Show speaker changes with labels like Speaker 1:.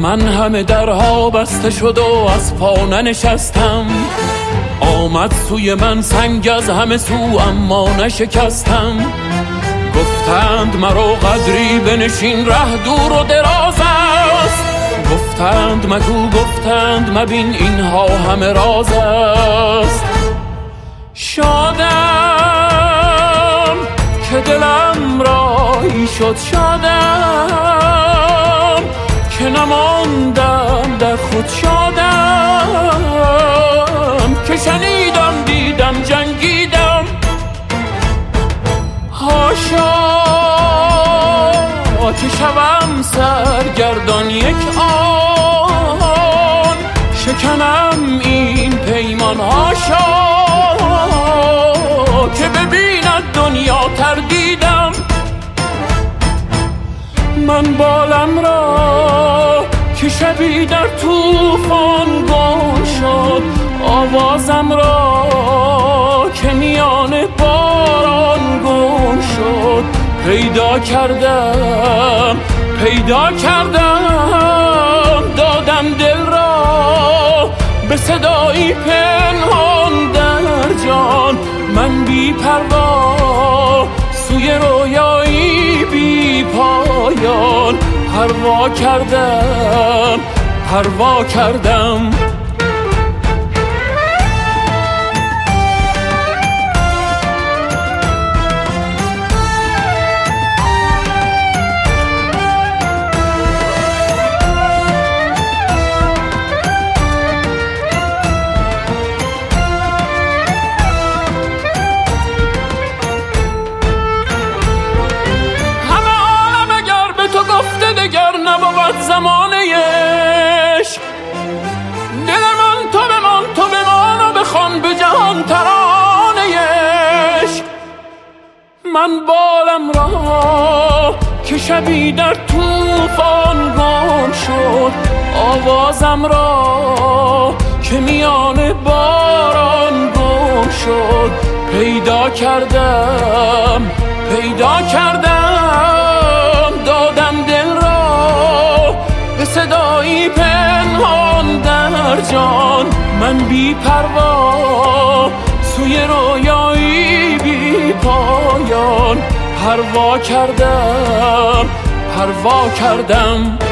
Speaker 1: من همه درها بسته شد و از پا ننشستم. آمد سوی من سنگ از همه سو اما نشکستم. گفتند مرا قدری بنشین ره دور و دراز است. گفتند مگو گفتند مبین اینها همه راز است. شادم که دلم راهی شد، شادم که نماندم در خود، شادم که شنیدم دیدم جنگیدم. هاشا که شوم سرگردان یک آن، شکنم این پیمان. هاشا که ببیند دنیا تردیدم. من بالم را که شبی در طوفان گم شد، آوازم را که میان باران گم شد. پیدا کردم دادم دل را به صدایی پنهان در جان. من بی پروا سوی رویایی بی پایان پروا کردم. زمانه عشق دل من تو بمان و بخوان به جهان ترانه عشق. من بالم را که شبی در طوفان گم شد، آوازم را که میان باران گم شد. پیدا کردم دادم دل را به صدایی پنهان در جان. من بی پروا سوی رویایی بی پایان پروا کردم.